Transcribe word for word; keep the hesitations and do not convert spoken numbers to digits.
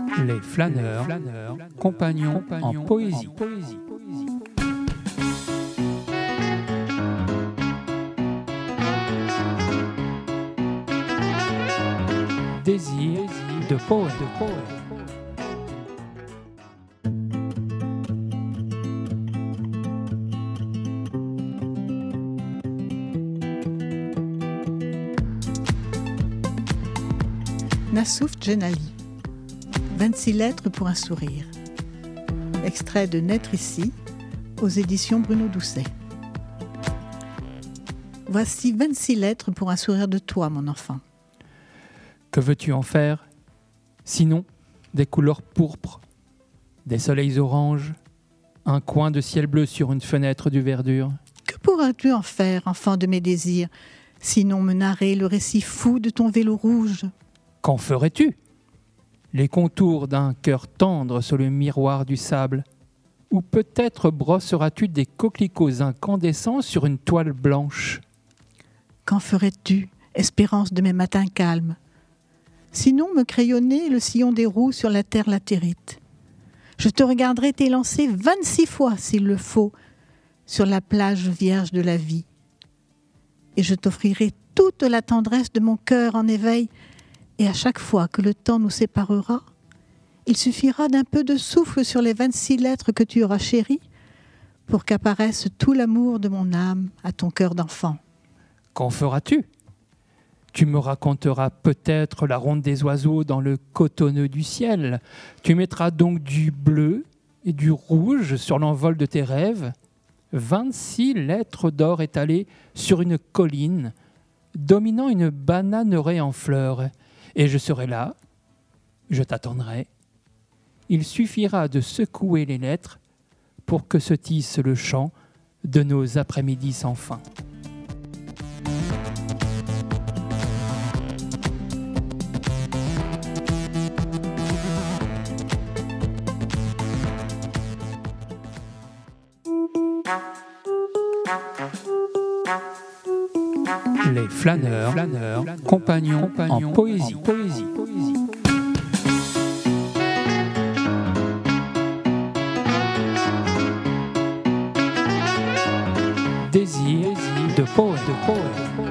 Les flâneurs, flâneurs compagnons, compagnons en poésie. En poésie. Désir de poète. De poète. Nassouf Djenali, vingt-six lettres pour un sourire. Extrait de Naître ici, aux éditions Bruno Doucet. Voici vingt-six lettres pour un sourire de toi, mon enfant. Que veux-tu en faire? Sinon, des couleurs pourpres, des soleils oranges, un coin de ciel bleu sur une fenêtre de verdure. Que pourras-tu en faire, enfant de mes désirs, sinon me narrer le récit fou de ton vélo rouge? Qu'en ferais-tu? Les contours d'un cœur tendre sur le miroir du sable? Ou peut-être brosseras-tu des coquelicots incandescents sur une toile blanche? Qu'en ferais-tu, espérance de mes matins calmes? Sinon me crayonner le sillon des roues sur la terre latérite. Je te regarderai t'élancer vingt-six fois, s'il le faut, sur la plage vierge de la vie. Et je t'offrirai toute la tendresse de mon cœur en éveil. Et à chaque fois que le temps nous séparera, il suffira d'un peu de souffle sur les vingt-six lettres que tu auras chéries pour qu'apparaisse tout l'amour de mon âme à ton cœur d'enfant. Qu'en feras-tu? Tu me raconteras peut-être la ronde des oiseaux dans le cotonneux du ciel. Tu mettras donc du bleu et du rouge sur l'envol de tes rêves. vingt-six lettres d'or étalées sur une colline, dominant une bananeraie en fleurs. Et je serai là, je t'attendrai. Il suffira de secouer les lettres pour que se tisse le chant de nos après-midi sans fin. Les flâneurs, flâneurs compagnons, compagnons en poésie. En poésie. poésie. Désir de poète. De poète.